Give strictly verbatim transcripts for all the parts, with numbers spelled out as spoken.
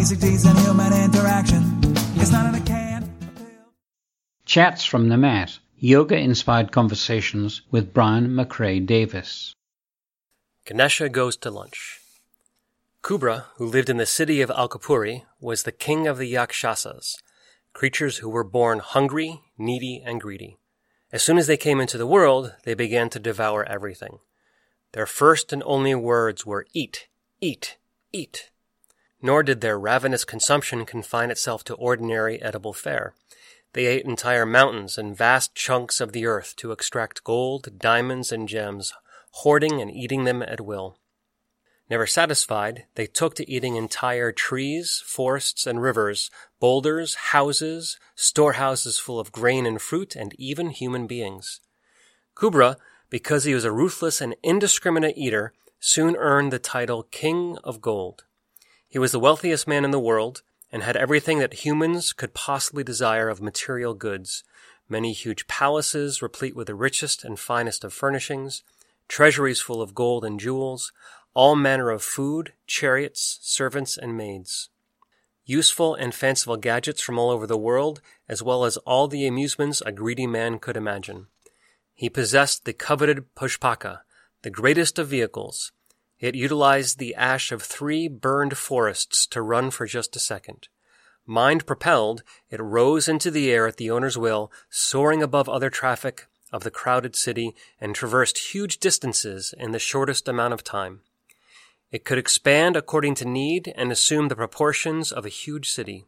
basic decent human interaction. It's not in a can. Chats from the Mat, yoga-inspired conversations with Brian McRae Davis. Ganesha goes to lunch. Kubra, who lived in the city of Alkapuri, was the king of the Yakshasas, creatures who were born hungry, needy, and greedy. As soon as they came into the world, they began to devour everything. Their first and only words were eat, eat, eat. Nor did their ravenous consumption confine itself to ordinary edible fare. They ate entire mountains and vast chunks of the earth to extract gold, diamonds, and gems, hoarding and eating them at will. Never satisfied, they took to eating entire trees, forests, and rivers, boulders, houses, storehouses full of grain and fruit, and even human beings. Kubra, because he was a ruthless and indiscriminate eater, soon earned the title King of Gold. He was the wealthiest man in the world, and had everything that humans could possibly desire of material goods, many huge palaces replete with the richest and finest of furnishings, treasuries full of gold and jewels, all manner of food, chariots, servants, and maids. Useful and fanciful gadgets from all over the world, as well as all the amusements a greedy man could imagine. He possessed the coveted Pushpaka, the greatest of vehicles. It utilized the ash of three burned forests to run for just a second. Mind-propelled, it rose into the air at the owner's will, soaring above other traffic of the crowded city, and traversed huge distances in the shortest amount of time. It could expand according to need and assume the proportions of a huge city.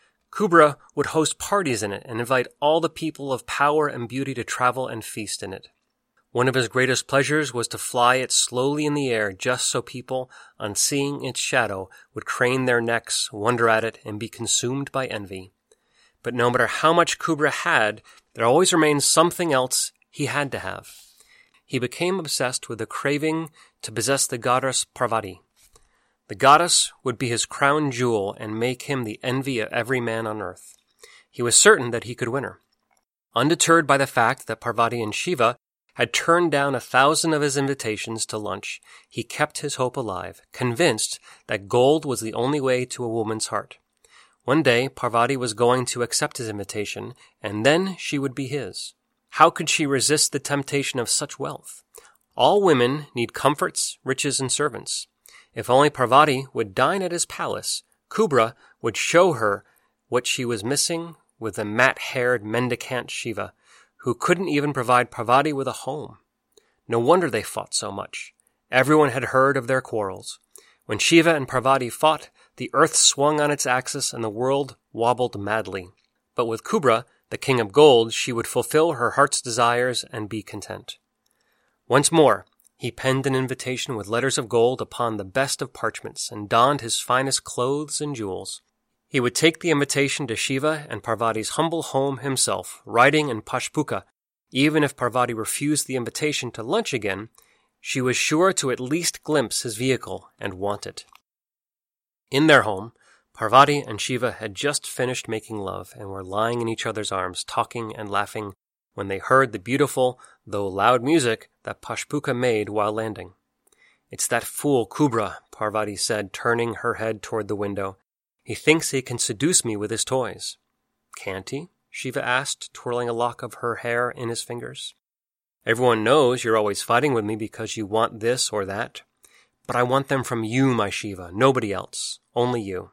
Kubra would host parties in it and invite all the people of power and beauty to travel and feast in it. One of his greatest pleasures was to fly it slowly in the air just so people, on seeing its shadow, would crane their necks, wonder at it, and be consumed by envy. But no matter how much Kubra had, there always remained something else he had to have. He became obsessed with the craving to possess the goddess Parvati. The goddess would be his crown jewel and make him the envy of every man on earth. He was certain that he could win her. Undeterred by the fact that Parvati and Shiva had turned down a thousand of his invitations to lunch, he kept his hope alive, convinced that gold was the only way to a woman's heart. One day, Parvati was going to accept his invitation, and then she would be his. How could she resist the temptation of such wealth? All women need comforts, riches, and servants. If only Parvati would dine at his palace, Kubra would show her what she was missing with the mat-haired mendicant Shiva, who couldn't even provide Parvati with a home. No wonder they fought so much. Everyone had heard of their quarrels. When Shiva and Parvati fought, the earth swung on its axis and the world wobbled madly. But with Kubra, the king of gold, she would fulfill her heart's desires and be content. Once more, he penned an invitation with letters of gold upon the best of parchments and donned his finest clothes and jewels. He would take the invitation to Shiva and Parvati's humble home himself, riding in Pushpaka. Even if Parvati refused the invitation to lunch again, she was sure to at least glimpse his vehicle and want it. In their home, Parvati and Shiva had just finished making love and were lying in each other's arms, talking and laughing, when they heard the beautiful, though loud music that Pushpaka made while landing. "It's that fool Kubra," Parvati said, turning her head toward the window. "He thinks he can seduce me with his toys." "Can't he?" Shiva asked, twirling a lock of her hair in his fingers. "Everyone knows you're always fighting with me because you want this or that. But I want them from you, my Shiva, nobody else, only you.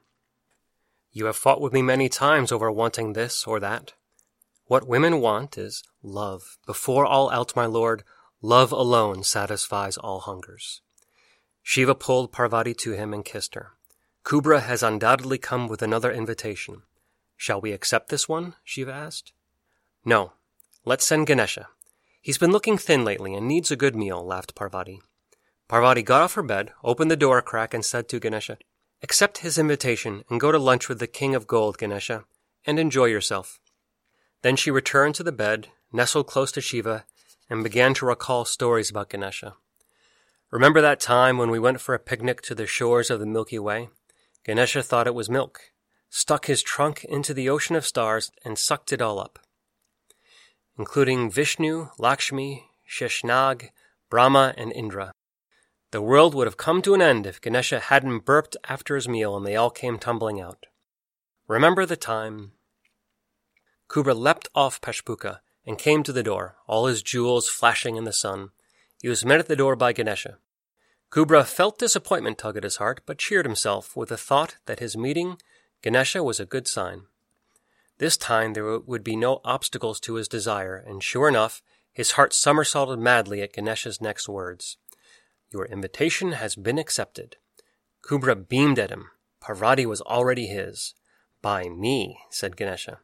You have fought with me many times over wanting this or that. What women want is love. Before all else, my lord, love alone satisfies all hungers." Shiva pulled Parvati to him and kissed her. "Kubra has undoubtedly come with another invitation. Shall we accept this one?" Shiva asked. "No. Let's send Ganesha. He's been looking thin lately and needs a good meal," laughed Parvati. Parvati got off her bed, opened the door a crack, and said to Ganesha, "Accept his invitation and go to lunch with the King of Gold, Ganesha, and enjoy yourself." Then she returned to the bed, nestled close to Shiva, and began to recall stories about Ganesha. "Remember that time when we went for a picnic to the shores of the Milky Way? Ganesha thought it was milk, stuck his trunk into the ocean of stars, and sucked it all up, including Vishnu, Lakshmi, Sheshnag, Brahma, and Indra. The world would have come to an end if Ganesha hadn't burped after his meal and they all came tumbling out. Remember the time? Kubra leapt off Pashpuka and came to the door, all his jewels flashing in the sun. He was met at the door by Ganesha. Kubra felt disappointment tug at his heart, but cheered himself with the thought that his meeting Ganesha was a good sign. This time there would be no obstacles to his desire, and sure enough, his heart somersaulted madly at Ganesha's next words. Your invitation has been accepted. Kubra beamed at him. Parvati was already his. By me, said Ganesha.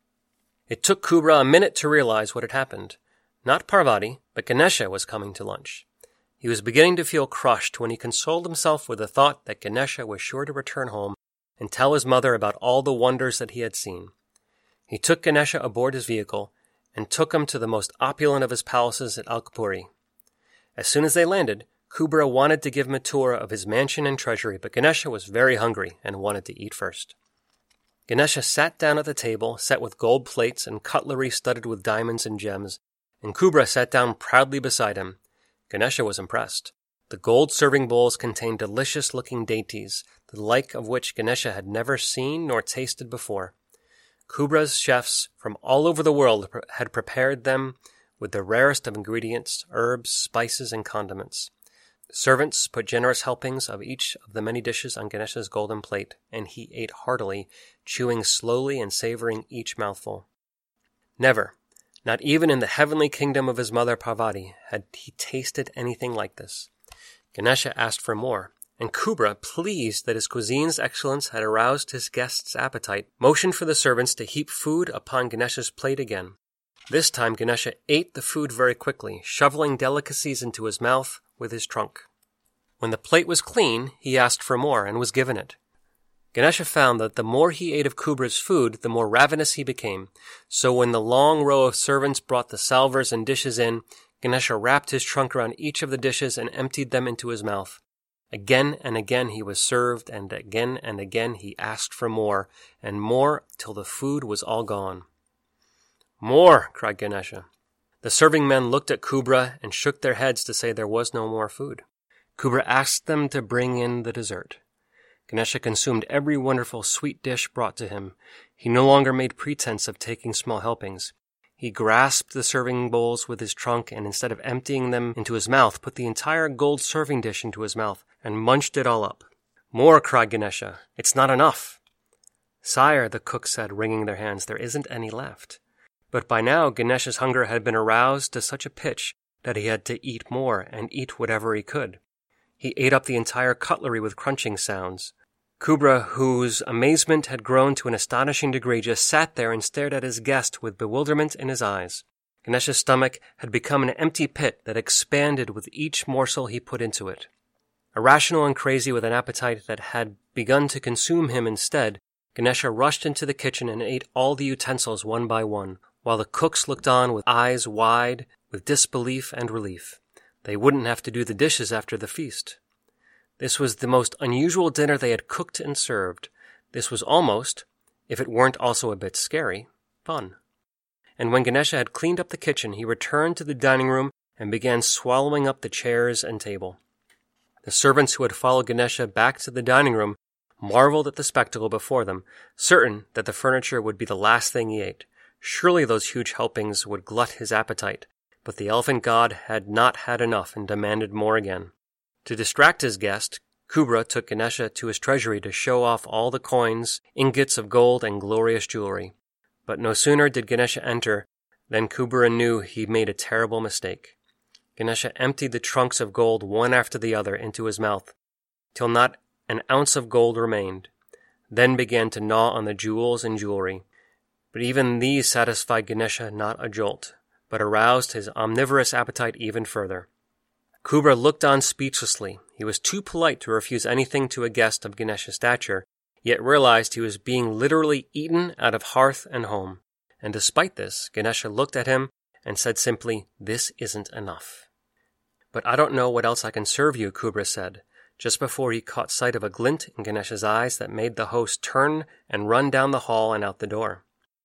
It took Kubra a minute to realize what had happened. Not Parvati, but Ganesha was coming to lunch. He was beginning to feel crushed when he consoled himself with the thought that Ganesha was sure to return home and tell his mother about all the wonders that he had seen. He took Ganesha aboard his vehicle and took him to the most opulent of his palaces at Alkapuri. As soon as they landed, Kubra wanted to give him a tour of his mansion and treasury, but Ganesha was very hungry and wanted to eat first. Ganesha sat down at the table, set with gold plates and cutlery studded with diamonds and gems, and Kubra sat down proudly beside him. Ganesha was impressed. The gold serving bowls contained delicious-looking dainties, the like of which Ganesha had never seen nor tasted before. Kubra's chefs from all over the world had prepared them with the rarest of ingredients, herbs, spices, and condiments. Servants put generous helpings of each of the many dishes on Ganesha's golden plate, and he ate heartily, chewing slowly and savoring each mouthful. Never, not even in the heavenly kingdom of his mother Parvati, had he tasted anything like this. Ganesha asked for more, and Kubra, pleased that his cuisine's excellence had aroused his guest's appetite, motioned for the servants to heap food upon Ganesha's plate again. This time Ganesha ate the food very quickly, shoveling delicacies into his mouth with his trunk. When the plate was clean, he asked for more and was given it. Ganesha found that the more he ate of Kubra's food, the more ravenous he became. So when the long row of servants brought the salvers and dishes in, Ganesha wrapped his trunk around each of the dishes and emptied them into his mouth. Again and again he was served, and again and again he asked for more, and more till the food was all gone. More, cried Ganesha. The serving men looked at Kubra and shook their heads to say there was no more food. Kubra asked them to bring in the dessert. Ganesha consumed every wonderful sweet dish brought to him. He no longer made pretense of taking small helpings. He grasped the serving bowls with his trunk and instead of emptying them into his mouth, put the entire gold serving dish into his mouth and munched it all up. More, cried Ganesha. It's not enough. Sire, the cook said, wringing their hands, there isn't any left. But by now Ganesha's hunger had been aroused to such a pitch that he had to eat more and eat whatever he could. He ate up the entire cutlery with crunching sounds. Kubra, whose amazement had grown to an astonishing degree, just sat there and stared at his guest with bewilderment in his eyes. Ganesha's stomach had become an empty pit that expanded with each morsel he put into it. Irrational and crazy with an appetite that had begun to consume him instead, Ganesha rushed into the kitchen and ate all the utensils one by one, while the cooks looked on with eyes wide with disbelief and relief. They wouldn't have to do the dishes after the feast. This was the most unusual dinner they had cooked and served. This was almost, if it weren't also a bit scary, fun. And when Ganesha had cleaned up the kitchen, he returned to the dining room and began swallowing up the chairs and table. The servants who had followed Ganesha back to the dining room marveled at the spectacle before them, certain that the furniture would be the last thing he ate. Surely those huge helpings would glut his appetite, but the elephant god had not had enough and demanded more again. To distract his guest, Kubra took Ganesha to his treasury to show off all the coins, ingots of gold, and glorious jewelry. But no sooner did Ganesha enter than Kubra knew he made a terrible mistake. Ganesha emptied the trunks of gold one after the other into his mouth, till not an ounce of gold remained, then began to gnaw on the jewels and jewelry. But even these satisfied Ganesha not a jolt, but aroused his omnivorous appetite even further. Kubra looked on speechlessly. He was too polite to refuse anything to a guest of Ganesha's stature, yet realized he was being literally eaten out of hearth and home. And despite this, Ganesha looked at him and said simply, "This isn't enough." "But I don't know what else I can serve you," Kubra said, just before he caught sight of a glint in Ganesha's eyes that made the host turn and run down the hall and out the door.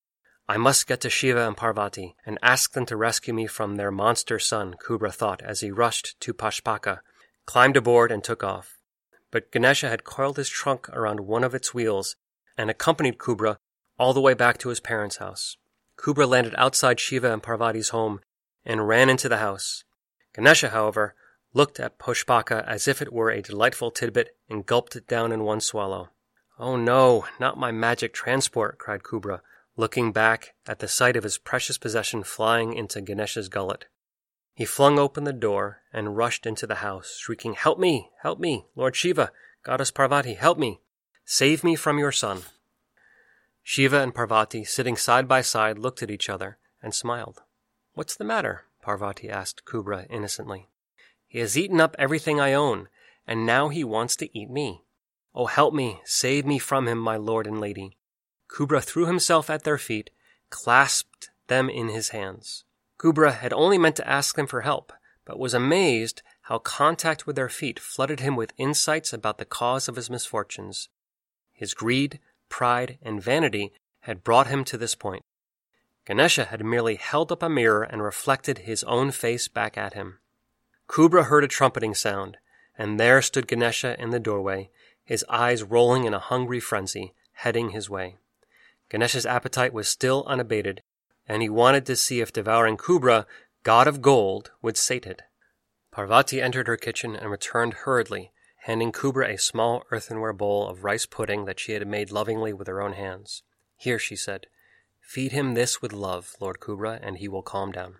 "I must get to Shiva and Parvati and ask them to rescue me from their monster son," Kubra thought as he rushed to Pashpaka, climbed aboard, and took off. But Ganesha had coiled his trunk around one of its wheels and accompanied Kubra all the way back to his parents' house. Kubra landed outside Shiva and Parvati's home and ran into the house. Ganesha, however, looked at Pushpaka as if it were a delightful tidbit and gulped it down in one swallow. "Oh no, not my magic transport," cried Kubra, looking back at the sight of his precious possession flying into Ganesha's gullet. He flung open the door and rushed into the house, shrieking, "Help me! Help me! Lord Shiva! Goddess Parvati, help me! Save me from your son!" Shiva and Parvati, sitting side by side, looked at each other and smiled. "What's the matter?" Parvati asked Kubra innocently. "He has eaten up everything I own, and now he wants to eat me. Oh, help me! Save me from him, my lord and lady!" Kubra threw himself at their feet, clasped them in his hands. Kubra had only meant to ask them for help, but was amazed how contact with their feet flooded him with insights about the cause of his misfortunes. His greed, pride, and vanity had brought him to this point. Ganesha had merely held up a mirror and reflected his own face back at him. Kubra heard a trumpeting sound, and there stood Ganesha in the doorway, his eyes rolling in a hungry frenzy, heading his way. Ganesha's appetite was still unabated, and he wanted to see if devouring Kubra, god of gold, would sate it. Parvati entered her kitchen and returned hurriedly, handing Kubra a small earthenware bowl of rice pudding that she had made lovingly with her own hands. "Here," she said, "feed him this with love, Lord Kubra, and he will calm down."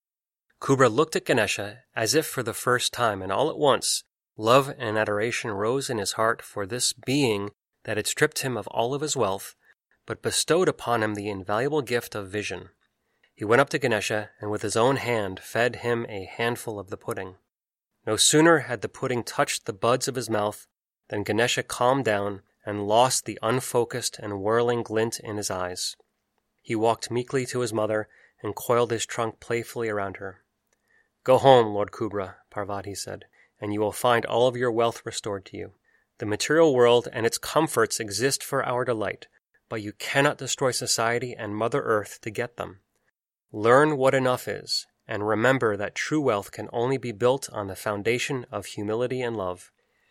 Kubra looked at Ganesha as if for the first time, and all at once love and adoration rose in his heart for this being that had stripped him of all of his wealth, but bestowed upon him the invaluable gift of vision. He went up to Ganesha and with his own hand fed him a handful of the pudding. No sooner had the pudding touched the buds of his mouth than Ganesha calmed down and lost the unfocused and whirling glint in his eyes. He walked meekly to his mother and coiled his trunk playfully around her. "Go home, Lord Kubra," Parvati said, "and you will find all of your wealth restored to you. The material world and its comforts exist for our delight, but you cannot destroy society and Mother Earth to get them. Learn what enough is, and remember that true wealth can only be built on the foundation of humility and love.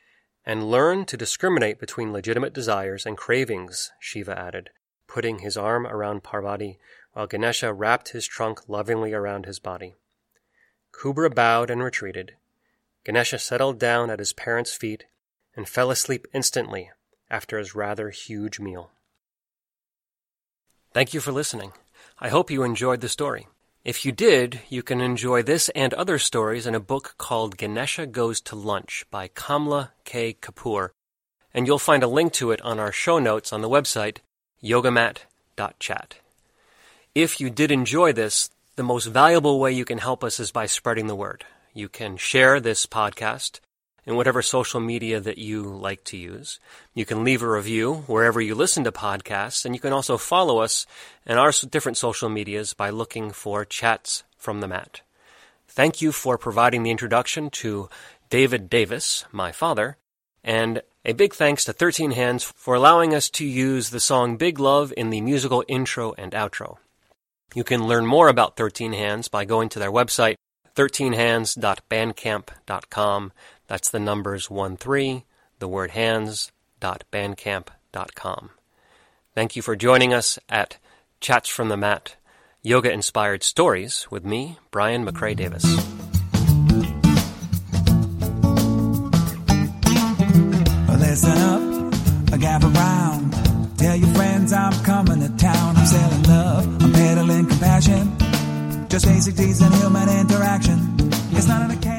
And learn to discriminate between legitimate desires and cravings," Shiva added, putting his arm around Parvati, while Ganesha wrapped his trunk lovingly around his body. Kubra bowed and retreated. Ganesha settled down at his parents' feet and fell asleep instantly after his rather huge meal. Thank you for listening. I hope you enjoyed the story. If you did, you can enjoy this and other stories in a book called Ganesha Goes to Lunch by Kamla K. Kapoor, and you'll find a link to it on our show notes on the website yogamat dot chat. If you did enjoy this, the most valuable way you can help us is by spreading the word. You can share this podcast in whatever social media that you like to use. You can leave a review wherever you listen to podcasts, and you can also follow us in our different social medias by looking for Chats from the Mat. Thank you for providing the introduction to David Davis, my father, and a big thanks to thirteen Hands for allowing us to use the song Big Love in the musical intro and outro. You can learn more about thirteen Hands by going to their website, thirteen hands dot bandcamp dot com. That's the numbers one three, the word hands, dot bandcamp dot com. Thank you for joining us at Chats from the Mat, yoga-inspired stories with me, Brian McCrae Davis. Listen up, gather round. Tell your friends I'm coming to town. I'm selling love, I'm peddling compassion. Just basic decent human interaction. It's not an occasion.